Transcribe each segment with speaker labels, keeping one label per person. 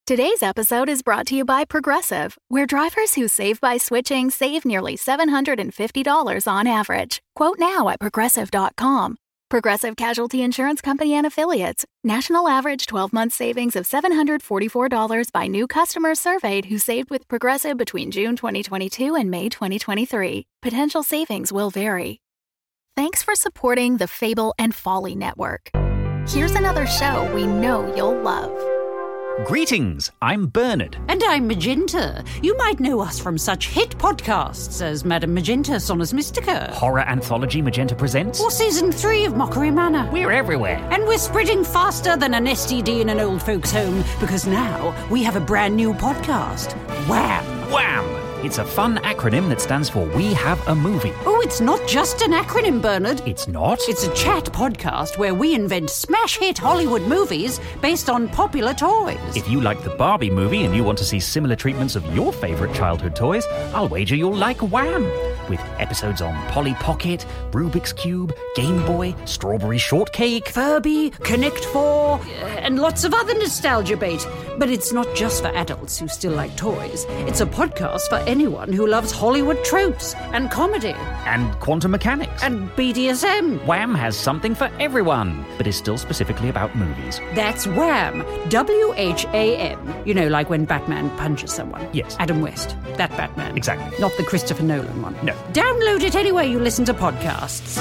Speaker 1: Today's episode is brought to you by Progressive, where drivers who save by switching save nearly $750 on average. Quote now at Progressive.com. Progressive Casualty Insurance Company and Affiliates. National average 12-month savings of $744 by new customers surveyed who saved with Progressive between June 2022 and May 2023. Potential savings will vary. Thanks for supporting the Fable and Folly Network. Here's another show we know you'll love.
Speaker 2: Greetings, I'm Bernard.
Speaker 3: And I'm Magenta. You might know us from such hit podcasts as Madame Magenta, Sonus Mystica.
Speaker 2: Horror anthology Magenta Presents.
Speaker 3: Or Season 3 of Mockery Manor.
Speaker 2: We're everywhere.
Speaker 3: And we're spreading faster than an STD in an old folks' home, because now we have a brand new podcast. Wham!
Speaker 2: Wham! It's a fun acronym that stands for We Have a Movie.
Speaker 3: Oh, it's not just an acronym, Bernard.
Speaker 2: It's not?
Speaker 3: It's a chat podcast where we invent smash hit Hollywood movies based on popular toys.
Speaker 2: If you like the Barbie movie and you want to see similar treatments of your favourite childhood toys, I'll wager you'll like Wham! With episodes on Polly Pocket, Rubik's Cube, Game Boy, Strawberry Shortcake,
Speaker 3: Furby, Connect 4, and lots of other nostalgia bait. But it's not just for adults who still like toys. It's a podcast for anyone who loves Hollywood tropes and comedy.
Speaker 2: And quantum mechanics.
Speaker 3: And BDSM.
Speaker 2: Wham has something for everyone, but is still specifically about movies.
Speaker 3: That's Wham! WHAM. You know, like when Batman punches someone.
Speaker 2: Yes.
Speaker 3: Adam West. That Batman.
Speaker 2: Exactly.
Speaker 3: Not the Christopher Nolan one.
Speaker 2: No.
Speaker 3: Download it anywhere you listen to podcasts.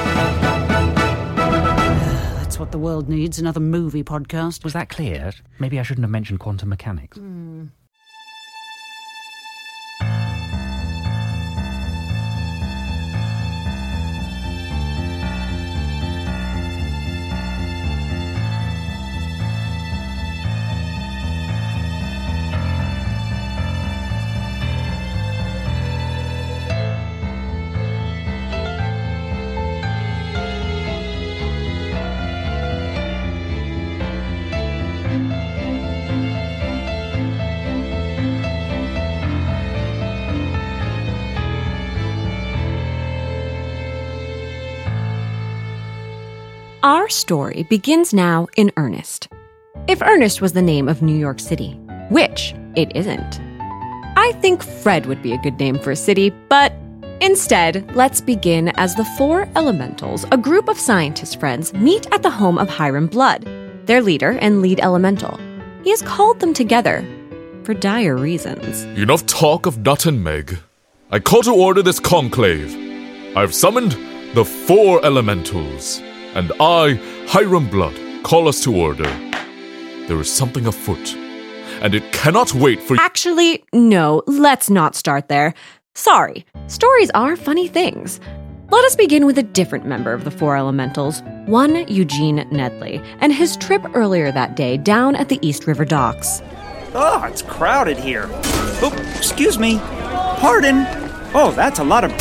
Speaker 3: That's what the world needs, another movie podcast.
Speaker 2: Was that clear? Maybe I shouldn't have mentioned quantum mechanics.
Speaker 4: Our story begins now in Ernest. If Ernest was the name of New York City, which it isn't. I think Fred would be a good name for a city, but instead, let's begin as the Four Elementals, a group of scientist friends, meet at the home of Hiram Blood, their leader and lead elemental. He has called them together for dire reasons.
Speaker 5: Enough talk of Nut and Meg. I call to order this conclave. I've summoned the Four Elementals. And I, Hiram Blood, call us to order. There is something afoot, and it cannot wait for—
Speaker 4: Actually, no, let's not start there. Sorry, stories are funny things. Let us begin with a different member of the Four Elementals, one Eugene Nedley, and his trip earlier that day down at the East River docks.
Speaker 6: Oh, it's crowded here. Oh, excuse me. Pardon. Oh, that's a lot of—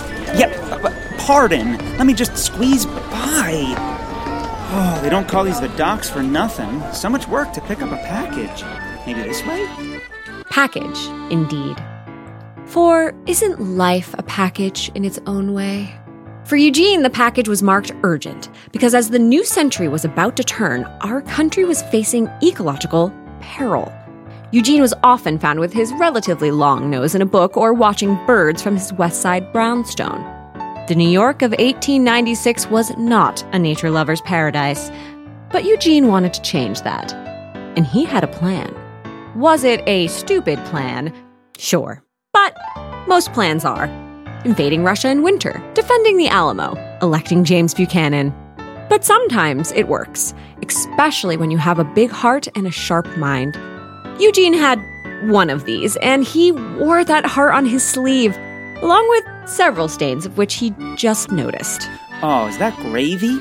Speaker 6: pardon. Let me just squeeze by. Oh, they don't call these the docks for nothing. So much work to pick up a package. Maybe this way?
Speaker 4: Package, indeed. For isn't life a package in its own way? For Eugene, the package was marked urgent, because as the new century was about to turn, our country was facing ecological peril. Eugene was often found with his relatively long nose in a book or watching birds from his West Side brownstone. The New York of 1896 was not a nature lover's paradise, but Eugene wanted to change that. And he had a plan. Was it a stupid plan? Sure. But most plans are. Invading Russia in winter, defending the Alamo, electing James Buchanan. But sometimes it works, especially when you have a big heart and a sharp mind. Eugene had one of these, and he wore that heart on his sleeve, along with several stains of which he just noticed.
Speaker 6: Oh, is that gravy?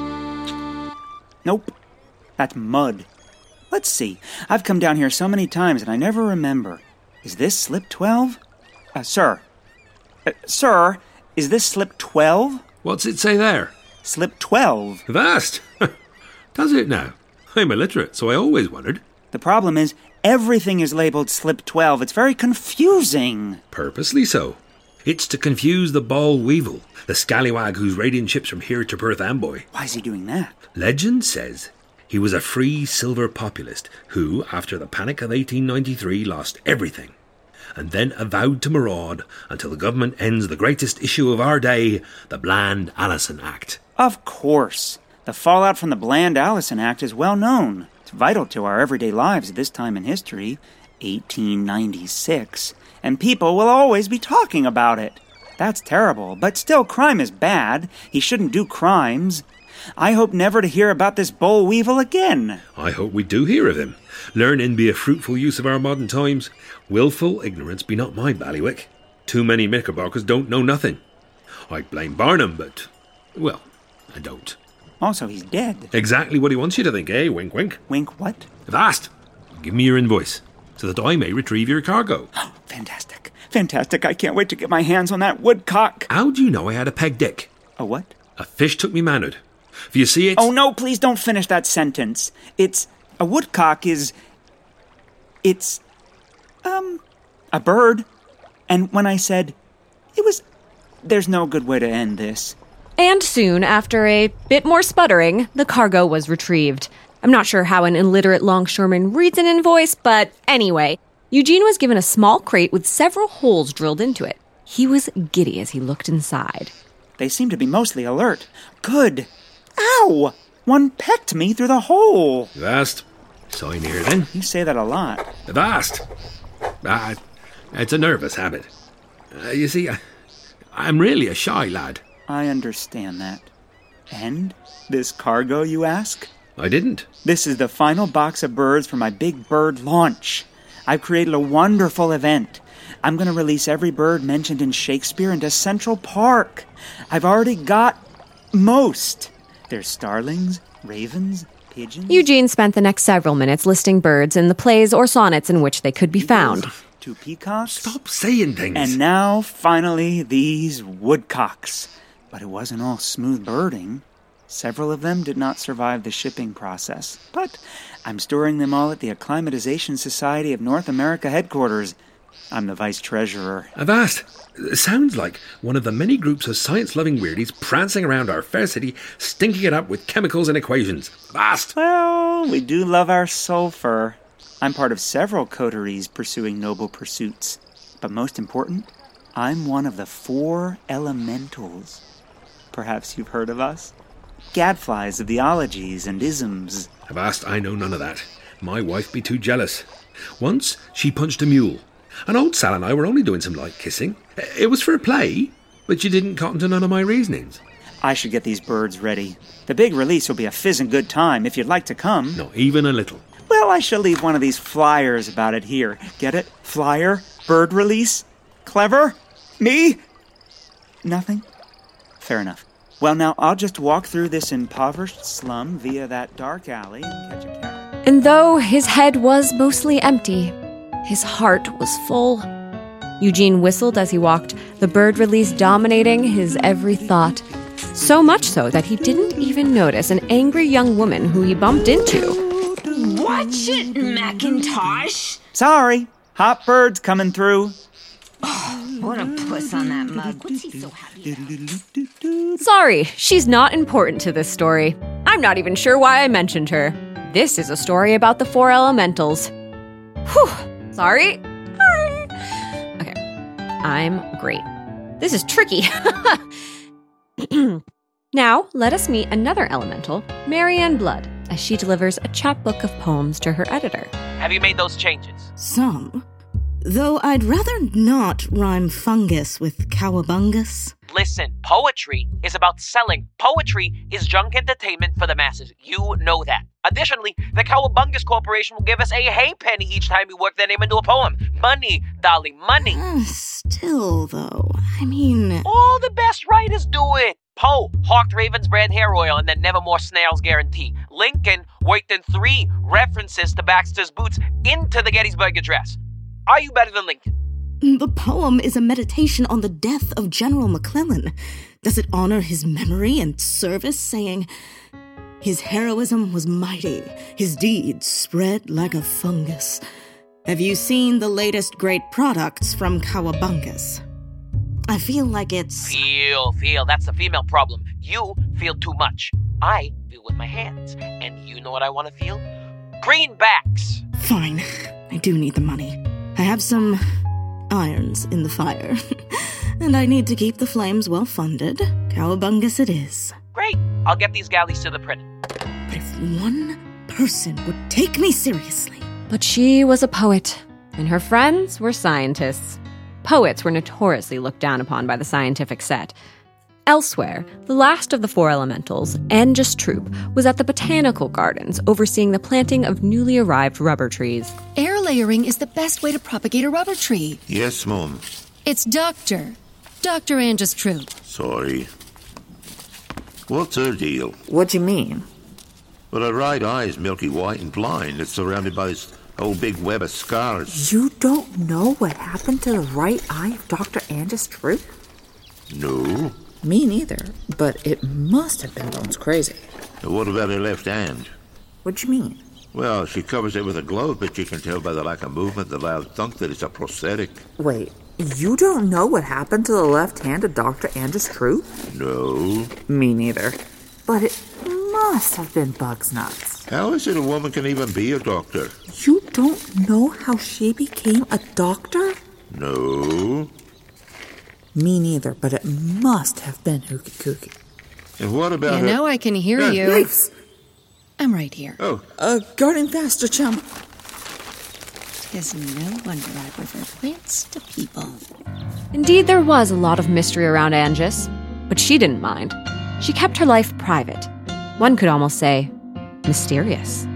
Speaker 6: Nope. That's mud. Let's see. I've come down here so many times and I never remember. Is this slip 12? Sir. Sir, is this slip 12?
Speaker 7: What's it say there?
Speaker 6: Slip 12.
Speaker 7: Vast. Does it now? I'm illiterate, so I always wondered.
Speaker 6: The problem is, everything is labeled slip 12. It's very confusing.
Speaker 7: Purposely so. It's to confuse the bald weevil, the scallywag who's raiding ships from here to Perth Amboy.
Speaker 6: Why is he doing that?
Speaker 7: Legend says He was a free silver populist who, after the Panic of 1893, lost everything, and then avowed to maraud until the government ends the greatest issue of our day, the Bland-Allison Act.
Speaker 6: Of course. The fallout from the Bland-Allison Act is well known. It's vital to our everyday lives at this time in history, 1896, and people will always be talking about it. That's terrible, but still, crime is bad. He shouldn't do crimes. I hope never to hear about this boll weevil again.
Speaker 7: I hope we do hear of him. Learning be a fruitful use of our modern times. Wilful ignorance be not my bailiwick. Too many Knickerbockers don't know nothing. I blame Barnum, but, well, I don't.
Speaker 6: Also, he's dead.
Speaker 7: Exactly what he wants you to think, eh? Wink, wink.
Speaker 6: Wink what?
Speaker 7: Avast! Give me your invoice, so that I may retrieve your cargo.
Speaker 6: Fantastic. Fantastic. I can't wait to get my hands on that woodcock.
Speaker 7: How do you know I had a peg dick?
Speaker 6: A what?
Speaker 7: A fish took me manhood. For you see, it's...
Speaker 6: Oh, no, please don't finish that sentence. A woodcock is... It's... a bird. And when I said... It was... There's no good way to end this.
Speaker 4: And soon, after a bit more sputtering, the cargo was retrieved. I'm not sure how an illiterate longshoreman reads an invoice, but anyway, Eugene was given a small crate with several holes drilled into it. He was giddy as he looked inside.
Speaker 6: They seem to be mostly alert. Good. Ow! One pecked me through the hole.
Speaker 7: Avast. Sign here, then.
Speaker 6: You say that a lot.
Speaker 7: Avast. It's a nervous habit. You see, I'm really a shy lad.
Speaker 6: I understand that. And this cargo, you ask?
Speaker 7: I didn't.
Speaker 6: This is the final box of birds for my big bird launch. I've created a wonderful event. I'm going to release every bird mentioned in Shakespeare into Central Park. I've already got most. There's starlings, ravens, pigeons.
Speaker 4: Eugene spent the next several minutes listing birds in the plays or sonnets in which they could be found.
Speaker 6: 2 peacocks.
Speaker 7: Stop saying things.
Speaker 6: And now, finally, these woodcocks. But it wasn't all smooth birding. Several of them did not survive the shipping process. But I'm storing them all at the Acclimatization Society of North America headquarters. I'm the vice treasurer.
Speaker 7: Avast! Sounds like one of the many groups of science-loving weirdies prancing around our fair city, stinking it up with chemicals and equations. Avast!
Speaker 6: Well, we do love our sulfur. I'm part of several coteries pursuing noble pursuits. But most important, I'm one of the 4 elementals. Perhaps you've heard of us? Gadflies of the ologies and isms.
Speaker 7: Avast, I know none of that. My wife be too jealous. Once, she punched a mule. And old Sal and I were only doing some light kissing. It was for a play, but she didn't cotton to none of my reasonings.
Speaker 6: I should get these birds ready. The big release will be a fizzing good time if you'd like to come.
Speaker 7: Not even a little.
Speaker 6: Well, I shall leave one of these flyers about it here. Get it? Flyer? Bird release? Clever? Me? Nothing? Fair enough. Well, now, I'll just walk through this impoverished slum via that dark alley and catch a cab.
Speaker 4: And though his head was mostly empty, his heart was full. Eugene whistled as he walked, the bird release dominating his every thought. So much so that he didn't even notice an angry young woman who he bumped into.
Speaker 8: Watch it, Macintosh!
Speaker 6: Sorry, hot birds coming through.
Speaker 8: What a puss on that mug. What's he so happy about?
Speaker 4: Sorry, she's not important to this story. I'm not even sure why I mentioned her. This is a story about the 4 elementals. Whew, sorry. Okay, I'm great. This is tricky. Now, let us meet another elemental, Marianne Blood, as she delivers a chapbook of poems to her editor.
Speaker 9: Have you made those changes?
Speaker 10: Some. Though I'd rather not rhyme fungus with cowabungus.
Speaker 9: Listen, poetry is about selling. Poetry is junk entertainment for the masses. You know that. Additionally, the Cowabungus Corporation will give us a halfpenny each time we work their name into a poem. Money, darling, money.
Speaker 10: Still, though, I mean...
Speaker 9: All the best writers do it. Poe, Hawked Ravens brand hair oil and then Nevermore Snails guarantee. Lincoln worked in 3 references to Baxter's boots into the Gettysburg Address. Are you better than Lincoln?
Speaker 10: The poem is a meditation on the death of General McClellan. Does it honor his memory and service, saying, his heroism was mighty, his deeds spread like a fungus. Have you seen the latest great products from Cowabungus? I feel like it's...
Speaker 9: Feel. That's the female problem. You feel too much. I feel with my hands. And you know what I want to feel? Greenbacks!
Speaker 10: Fine. I do need the money. I have some irons in the fire. And I need to keep the flames well funded. Cowabungus it is.
Speaker 9: Great. I'll get these galleys to the print.
Speaker 10: But if one person would take me seriously...
Speaker 4: But she was a poet, and her friends were scientists. Poets were notoriously looked down upon by the scientific set. Elsewhere, the last of the four elementals, Angus Troop, was at the botanical gardens overseeing the planting of newly arrived rubber trees.
Speaker 11: Air layering is the best way to propagate a rubber tree.
Speaker 12: Yes, Mum.
Speaker 11: It's Dr. Angus Troop.
Speaker 12: Sorry. What's her deal?
Speaker 13: What do you mean?
Speaker 12: Well, her right eye is milky white and blind. It's surrounded by this whole big web of scars.
Speaker 13: You don't know what happened to the right eye of Dr. Angus Troop?
Speaker 12: No.
Speaker 13: Me neither, but it must have been bones crazy.
Speaker 12: What about her left hand?
Speaker 13: What do you mean?
Speaker 12: Well, she covers it with a glove, but you can tell by the lack of movement, the loud thunk, that it's a prosthetic.
Speaker 13: Wait, you don't know what happened to the left hand of Dr. Angus Troop?
Speaker 12: No.
Speaker 13: Me neither. But it must have been Bugs Nuts.
Speaker 12: How is it a woman can even be a doctor?
Speaker 13: You don't know how she became a doctor?
Speaker 12: No.
Speaker 13: Me neither, but it must have been Hooky Kooky.
Speaker 12: And what about her...
Speaker 11: You know I can hear you.
Speaker 13: Knives!
Speaker 11: I'm right here.
Speaker 12: Oh.
Speaker 13: Garden faster, chum.
Speaker 11: 'Tis no wonder I prefer plants to people.
Speaker 4: Indeed, there was a lot of mystery around Angus, but she didn't mind. She kept her life private. One could almost say, mysterious.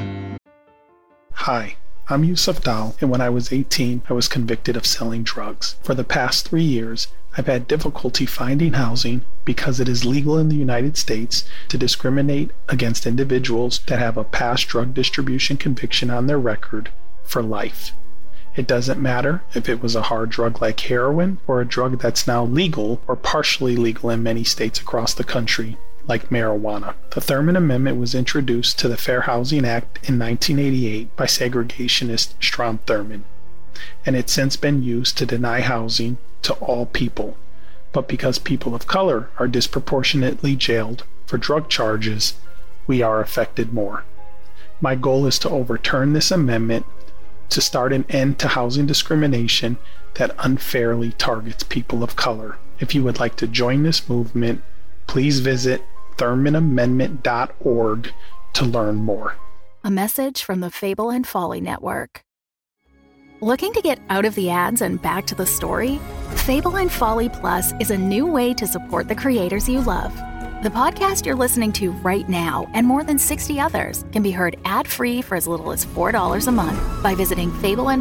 Speaker 14: Hi, I'm Yusuf Dal, and when I was 18, I was convicted of selling drugs. For the past 3 years, I've had difficulty finding housing because it is legal in the United States to discriminate against individuals that have a past drug distribution conviction on their record for life. It doesn't matter if it was a hard drug like heroin or a drug that's now legal or partially legal in many states across the country, like marijuana. The Thurman Amendment was introduced to the Fair Housing Act in 1988 by segregationist Strom Thurmond, and it's since been used to deny housing to all people. But because people of color are disproportionately jailed for drug charges, we are affected more. My goal is to overturn this amendment to start an end to housing discrimination that unfairly targets people of color. If you would like to join this movement, please visit ThurmanAmendment.org to learn more.
Speaker 1: A message from the Fable and Folly Network. Looking to get out of the ads and back to the story? Fable and Folly Plus is a new way to support the creators you love. The podcast you're listening to right now and more than 60 others can be heard ad-free for as little as $4 a month by visiting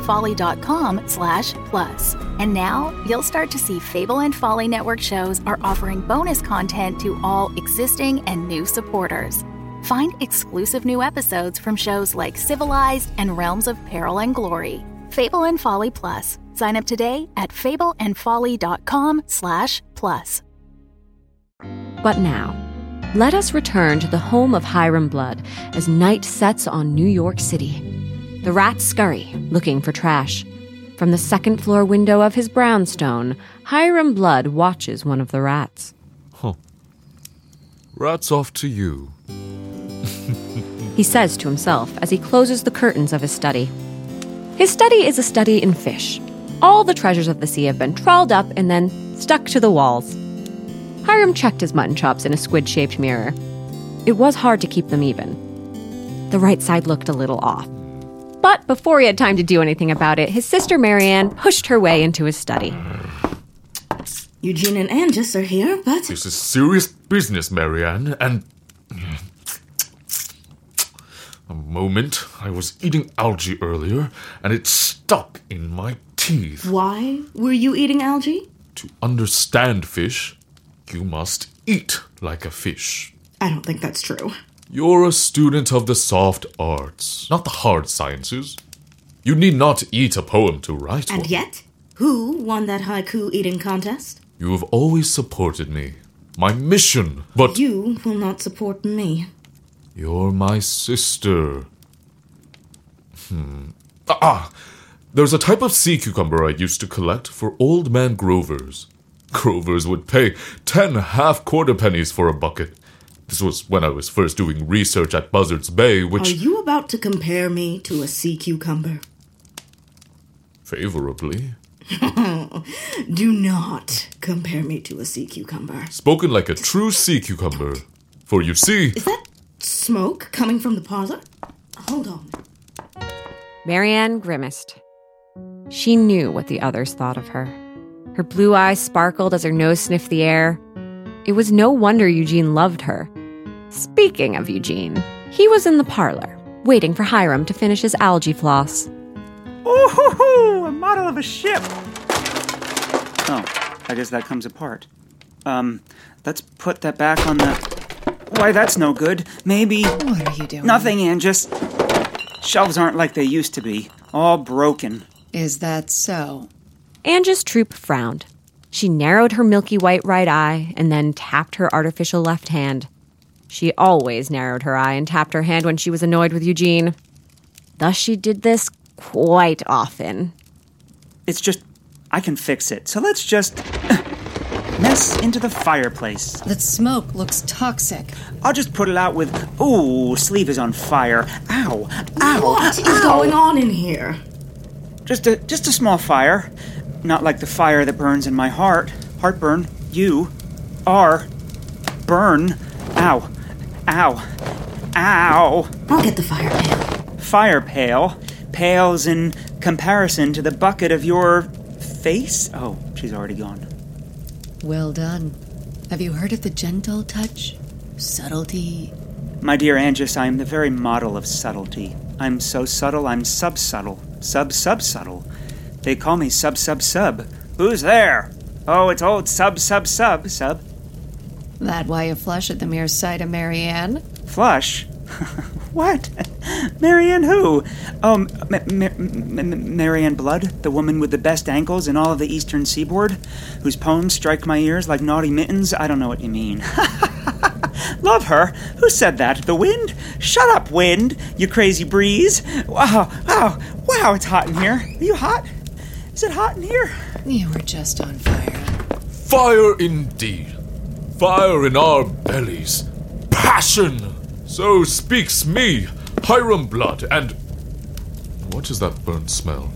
Speaker 1: fableandfolly.com/plus. And now you'll start to see Fable and Folly Network shows are offering bonus content to all existing and new supporters. Find exclusive new episodes from shows like Civilized and Realms of Peril and Glory. Fable and Folly Plus. Sign up today at fableandfolly.com/plus.
Speaker 4: But now, let us return to the home of Hiram Blood as night sets on New York City. The rats scurry, looking for trash. From the second-floor window of his brownstone, Hiram Blood watches one of the rats.
Speaker 5: Huh. Rats off to you.
Speaker 4: He says to himself as he closes the curtains of his study. His study is a study in fish. All the treasures of the sea have been trawled up and then stuck to the walls. Hiram checked his mutton chops in a squid-shaped mirror. It was hard to keep them even. The right side looked a little off. But before he had time to do anything about it, his sister Marianne pushed her way into his study.
Speaker 10: Eugene and Angus are here, but...
Speaker 5: This is serious business, Marianne, and... A moment. I was eating algae earlier, and it stuck in my teeth.
Speaker 10: Why were you eating algae?
Speaker 5: To understand fish, you must eat like a fish.
Speaker 10: I don't think that's true.
Speaker 5: You're a student of the soft arts, not the hard sciences. You need not eat a poem to write one.
Speaker 10: And yet, who won that haiku eating contest?
Speaker 5: You have always supported me. My mission, but...
Speaker 10: You will not support me.
Speaker 5: You're my sister. There's a type of sea cucumber I used to collect for old man Grovers. Grovers would pay 10 half-quarter pennies for a bucket. This was when I was first doing research at Buzzards Bay, which...
Speaker 10: Are you about to compare me to a sea cucumber?
Speaker 5: Favorably.
Speaker 10: Do not compare me to a sea cucumber.
Speaker 5: Spoken like a true sea cucumber. For you see...
Speaker 10: Is that smoke coming from the parlor? Hold on.
Speaker 4: Marianne grimaced. She knew what the others thought of her. Her blue eyes sparkled as her nose sniffed the air. It was no wonder Eugene loved her. Speaking of Eugene, he was in the parlor, waiting for Hiram to finish his algae floss.
Speaker 6: Ooh, a model of a ship! Oh, I guess that comes apart. Let's put that back on the... Why, that's no good. Maybe...
Speaker 11: What are you doing?
Speaker 6: Nothing, Ann, just... Shelves aren't like they used to be. All broken.
Speaker 11: Is that so?
Speaker 4: Angie's troop frowned. She narrowed her milky white right eye and then tapped her artificial left hand. She always narrowed her eye and tapped her hand when she was annoyed with Eugene. Thus she did this quite often.
Speaker 6: It's just... I can fix it. So let's just... mess into the fireplace.
Speaker 11: That smoke looks toxic.
Speaker 6: I'll just put it out with... Ooh, sleeve is on fire. Ow. Ow.
Speaker 10: What is going on in here?
Speaker 6: Just a small fire. Not like the fire that burns in my heart. Heartburn. You are... burn. Ow. Ow. Ow.
Speaker 10: I'll get the fire pail.
Speaker 6: Fire pail? Pales in comparison to the bucket of your... face? Oh, she's already gone.
Speaker 11: Well done. Have you heard of the gentle touch? Subtlety?
Speaker 6: My dear Angus, I am the very model of subtlety. I'm so subtle, I'm sub-subtle. Sub-sub-subtle. They call me sub-sub-sub. Who's there? Oh, it's old sub-sub-sub-sub.
Speaker 11: That why you flush at the mere sight of Marianne?
Speaker 6: Flush? What? Marianne who? Oh, Marianne Blood, the woman with the best ankles in all of the eastern seaboard, whose poems strike my ears like naughty mittens? I don't know what you mean. Love her? Who said that? The wind? Shut up, wind, you crazy breeze. Wow, it's hot in here. Are you hot? Is it hot in here?
Speaker 11: You were just on fire.
Speaker 5: Fire indeed. Fire in our bellies. Passion! So speaks me, Hiram Blood, and... What is that burnt smell?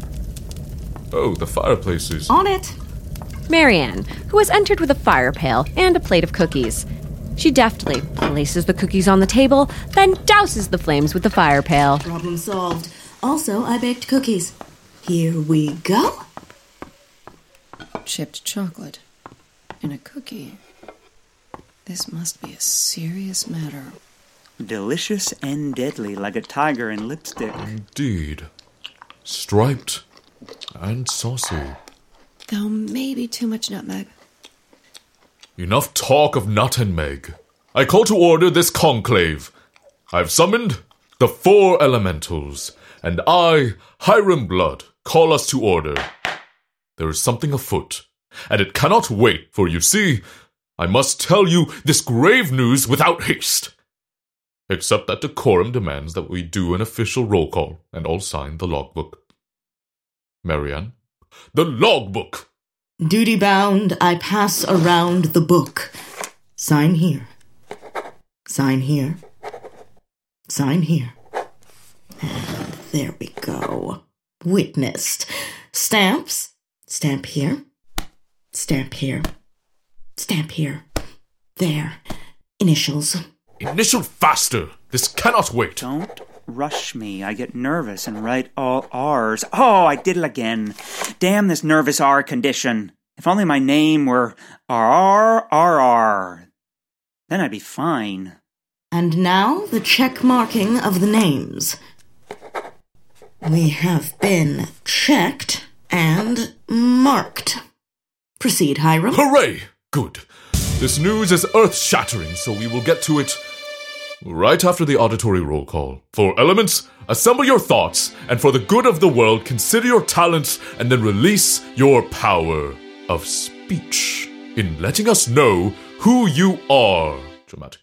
Speaker 5: Oh, the fireplace is...
Speaker 10: On it!
Speaker 4: Marianne, who has entered with a fire pail and a plate of cookies. She deftly places the cookies on the table, then douses the flames with the fire pail.
Speaker 10: Problem solved. Also, I baked cookies. Here we go.
Speaker 11: Chipped chocolate in a cookie. This must be a serious matter.
Speaker 6: Delicious and deadly, like a tiger in lipstick.
Speaker 5: Indeed. Striped and saucy.
Speaker 11: Though maybe too much nutmeg.
Speaker 5: Enough talk of nut and meg. I call to order this conclave. I've summoned the 4 elementals, and I, Hiram Blood, call us to order. There is something afoot, and it cannot wait, for you see, I must tell you this grave news without haste. Except that decorum demands that we do an official roll call, and all sign the logbook. Marianne, the logbook!
Speaker 10: Duty-bound, I pass around the book. Sign here. Sign here. Sign here. And there we go. Witnessed. Stamps. Stamp here. Stamp here. Stamp here. There. Initials.
Speaker 5: Initial faster! This cannot wait!
Speaker 6: Don't rush me. I get nervous and write all R's. Oh, I did it again. Damn this nervous R condition. If only my name were RRRR. Then I'd be fine.
Speaker 10: And now the check marking of the names. We have been checked and marked. Proceed, Hiram.
Speaker 5: Hooray! Good. This news is earth-shattering, so we will get to it right after the auditory roll call. For elements, assemble your thoughts, and for the good of the world, consider your talents, and then release your power of speech in letting us know who you are. Dramatic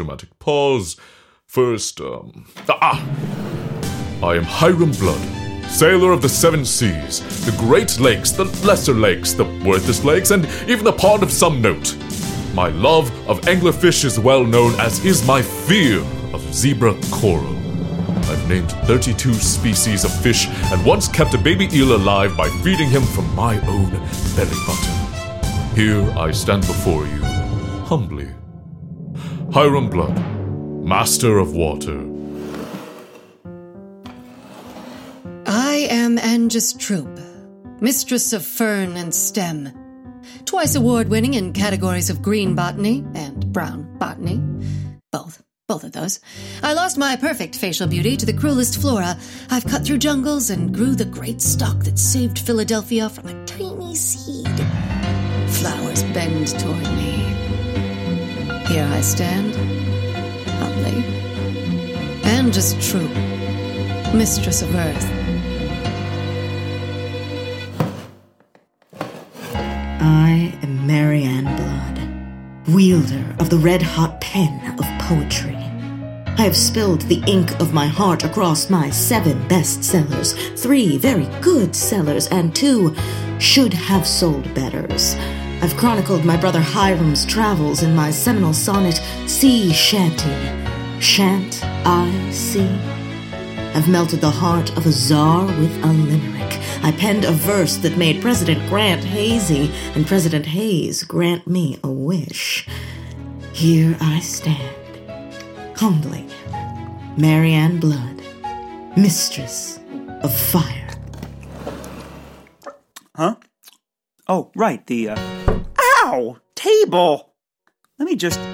Speaker 5: pause. First, I am Hiram Blood, sailor of the seven seas, the great lakes, the lesser lakes, the worthless lakes, and even the pond of some note. My love of anglerfish is well known, as is my fear of zebra coral. I've named 32 species of fish and once kept a baby eel alive by feeding him from my own belly button. Here I stand before you, humbly. Hiram Blood, Master of Water.
Speaker 11: I am Angus Troop, Mistress of Fern and Stem, twice award-winning in categories of green botany and brown botany. Both of those. I lost my perfect facial beauty to the cruelest flora. I've cut through jungles and grew the great stalk that saved Philadelphia from a tiny seed. Flowers bend toward me. Here I stand, humbly. Angus Troop, Mistress of Earth.
Speaker 10: I am Marianne Blood, wielder of the red-hot pen of poetry. I have spilled the ink of my heart across my 7 bestsellers, 3 very good sellers, and 2 should-have-sold betters. I've chronicled my brother Hiram's travels in my seminal sonnet, Sea Shanty. Shan't I see? I've melted the heart of a czar with a limerick. I penned a verse that made President Grant hazy, and President Hayes grant me a wish. Here I stand, humbly, Marianne Blood, Mistress of Fire.
Speaker 6: Huh? Oh, right, the, Ow! Table! Let me just...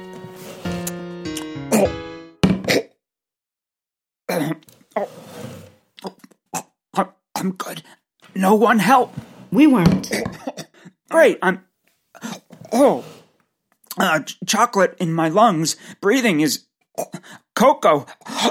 Speaker 6: I'm good. No one help.
Speaker 10: We weren't.
Speaker 6: Great, chocolate in my lungs. Breathing is... cocoa.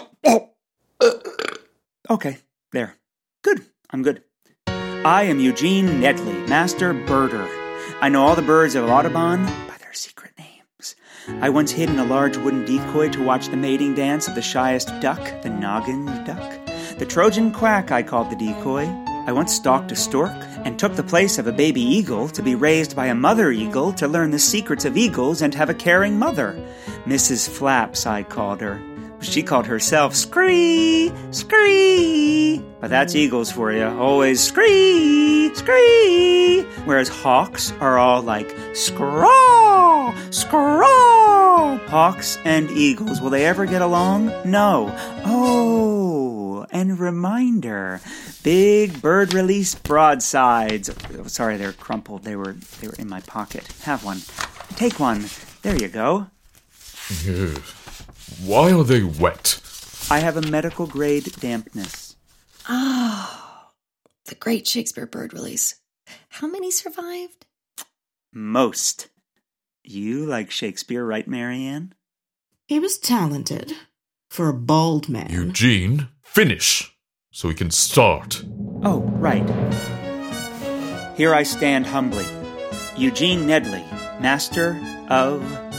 Speaker 6: Okay, there. Good, I'm good. I am Eugene Nedley, Master Birder. I know all the birds of Audubon by their secret names. I once hid in a large wooden decoy to watch the mating dance of the shyest duck, the noggin duck. The Trojan quack I called the decoy. I once stalked a stork and took the place of a baby eagle to be raised by a mother eagle to learn the secrets of eagles and have a caring mother. Mrs. Flaps, I called her. She called herself Scree, Scree. But that's eagles for you. Always Scree, Scree. Whereas hawks are all like Scraw, Scraw. Hawks and eagles, will they ever get along? No. Oh, and reminder, big bird release broadsides. Oh, sorry, they're crumpled. They were in my pocket. Have one. Take one. There you go.
Speaker 5: Yes. Why are they wet?
Speaker 6: I have a medical-grade dampness.
Speaker 11: Oh, the great Shakespeare bird release. How many survived?
Speaker 6: Most. You like Shakespeare, right, Marianne?
Speaker 10: He was talented. For a bald man.
Speaker 5: Eugene, finish, so we can start.
Speaker 6: Oh, right. Here I stand humbly. Eugene Nedley, Master of...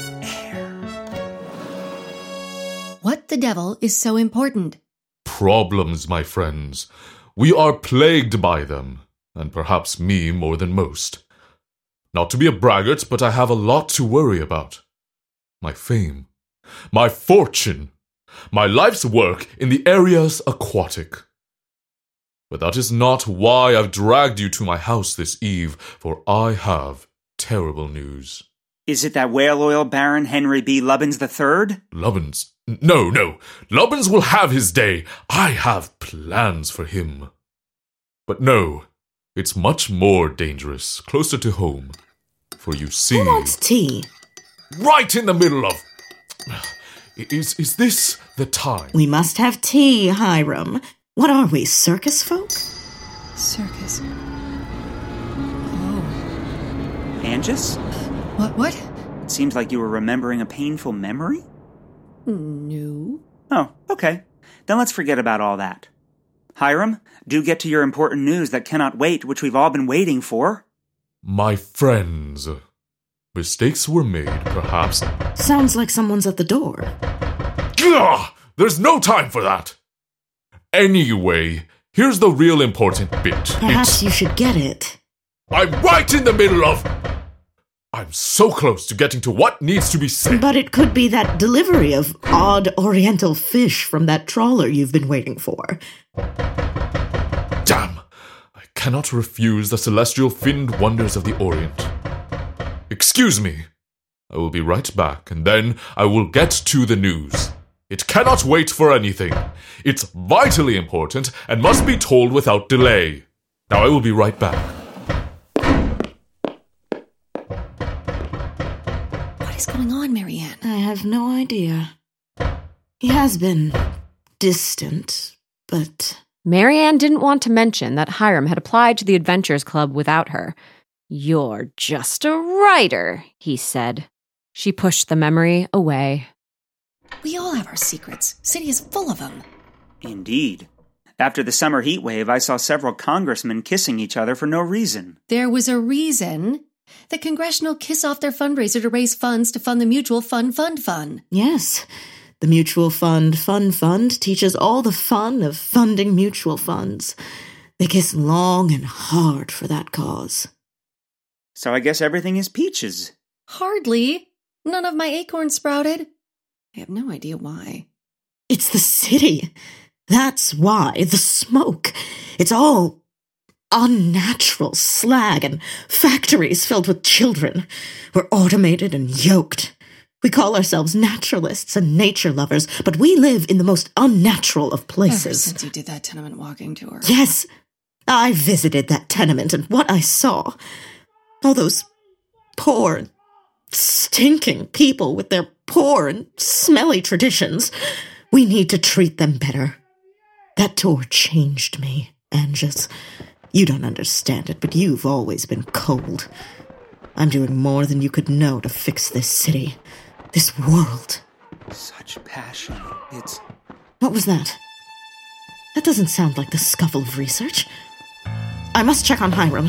Speaker 11: What the devil is so important?
Speaker 5: Problems, my friends. We are plagued by them, and perhaps me more than most. Not to be a braggart, but I have a lot to worry about. My fame, my fortune, my life's work in the areas aquatic. But that is not why I've dragged you to my house this eve, for I have terrible news.
Speaker 6: Is it that whale oil baron Henry B. Lubbins III?
Speaker 5: Lubbins? No. Lubbins will have his day. I have plans for him. But no, it's much more dangerous, closer to home. For you see...
Speaker 10: Who wants tea?
Speaker 5: Right in the middle of... Is this the time?
Speaker 10: We must have tea, Hiram. What are we, circus folk?
Speaker 11: Circus. Oh.
Speaker 6: Angus?
Speaker 11: What?
Speaker 6: It seems like you were remembering a painful memory?
Speaker 11: No.
Speaker 6: Oh, okay. Then let's forget about all that. Hiram, do get to your important news that cannot wait, which we've all been waiting for.
Speaker 5: My friends, mistakes were made, perhaps.
Speaker 10: Sounds like someone's at the door.
Speaker 5: Gah! There's no time for that! Anyway, Here's the real important bit.
Speaker 10: Perhaps you should get it.
Speaker 5: I'm right in the middle of... I'm so close to getting to what needs to be said.
Speaker 10: But it could be that delivery of odd oriental fish from that trawler you've been waiting for.
Speaker 5: Damn! I cannot refuse the celestial finned wonders of the Orient. Excuse me. I will be right back, and then I will get to the news. It cannot wait for anything. It's vitally important and must be told without delay. Now I will be right back.
Speaker 11: What is going on, Marianne?
Speaker 10: I have no idea. He has been distant, but...
Speaker 4: Marianne didn't want to mention that Hiram had applied to the Adventurers Club without her. "You're just a writer," he said. She pushed the memory away.
Speaker 11: We all have our secrets. City is full of them.
Speaker 6: Indeed. After the summer heat wave, I saw several congressmen kissing each other for no reason.
Speaker 11: There was a reason. The Congressional kiss off their fundraiser to raise funds to fund the Mutual Fund.
Speaker 10: Yes. The Mutual Fund teaches all the fun of funding mutual funds. They kiss long and hard for that cause.
Speaker 6: So I guess everything is peaches.
Speaker 11: Hardly. None of my acorns sprouted. I have no idea why.
Speaker 10: It's the city. That's why. The smoke. It's all unnatural slag and factories filled with children. We're automated and yoked. We call ourselves naturalists and nature lovers, but we live in the most unnatural of places.
Speaker 11: Ever since you did that tenement walking tour.
Speaker 10: Yes, I visited that tenement, and what I saw, all those poor, stinking people with their poor and smelly traditions, we need to treat them better. That tour changed me, Angus. You don't understand it, but you've always been cold. I'm doing more than you could know to fix this city. This world.
Speaker 6: Such passion. It's...
Speaker 10: What was that? That doesn't sound like the scuffle of research. I must check on Hiram.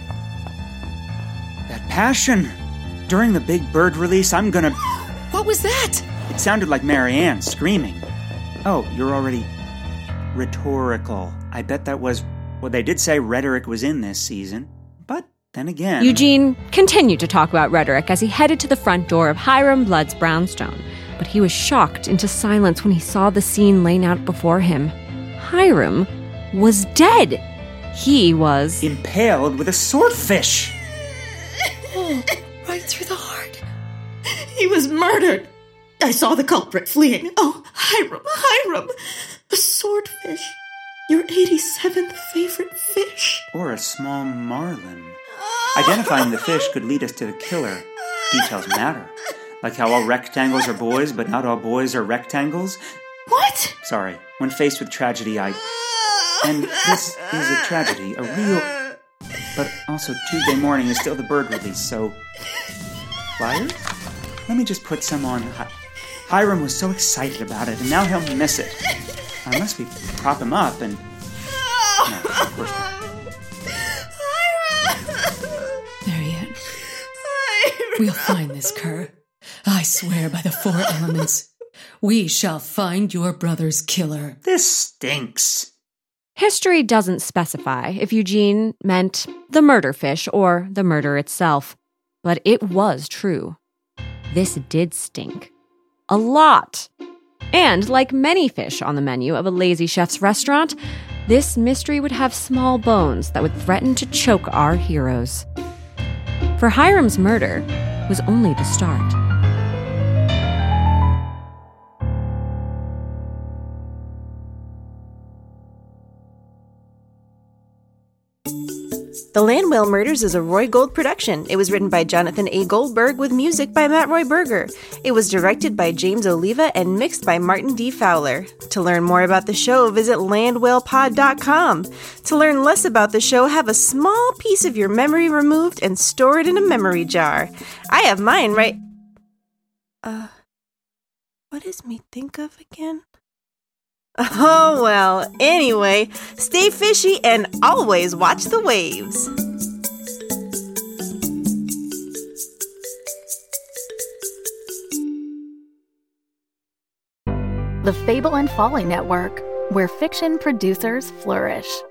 Speaker 6: That passion. During the big bird release, I'm gonna...
Speaker 11: What was that?
Speaker 6: It sounded like Marianne screaming. Oh, you're already... rhetorical. I bet that was... Well, they did say rhetoric was in this season. But then again...
Speaker 4: Eugene continued to talk about rhetoric as he headed to the front door of Hiram Blood's brownstone, but he was shocked into silence when he saw the scene laying out before him. Hiram was dead. He was...
Speaker 6: impaled with a swordfish.
Speaker 11: Oh, right through the heart.
Speaker 10: He was murdered. I saw the culprit fleeing. Oh, Hiram. The swordfish. Your 87th favorite fish.
Speaker 6: Or a small marlin. Identifying the fish could lead us to the killer. Details matter. Like how all rectangles are boys, but not all boys are rectangles.
Speaker 10: What?
Speaker 6: Sorry. When faced with tragedy, And this is a tragedy, a real... But also Tuesday morning is still the bird release, so... Flyers? Let me just put some on... Hiram was so excited about it, and now he'll miss it. Unless we prop him up and... No, of course not.
Speaker 11: Marianne. We'll find this cur. I swear by the 4 elements. We shall find your brother's killer.
Speaker 6: This stinks.
Speaker 4: History doesn't specify if Eugene meant the murder fish or the murder itself, but it was true. This did stink. A lot. And like many fish on the menu of a lazy chef's restaurant, this mystery would have small bones that would threaten to choke our heroes. For Hiram's murder was only the start.
Speaker 15: The Landwell Murders is a Roy Gold production. It was written by Jonathan A. Goldberg with music by Matt Roy Berger. It was directed by James Oliva and mixed by Martin D. Fowler. To learn more about the show, visit landwellpod.com. To learn less about the show, have a small piece of your memory removed and store it in a memory jar. I have mine right... What does me think of again? Oh, well, anyway, stay fishy and always watch the waves.
Speaker 1: The Fable and Folly Network, where fiction producers flourish.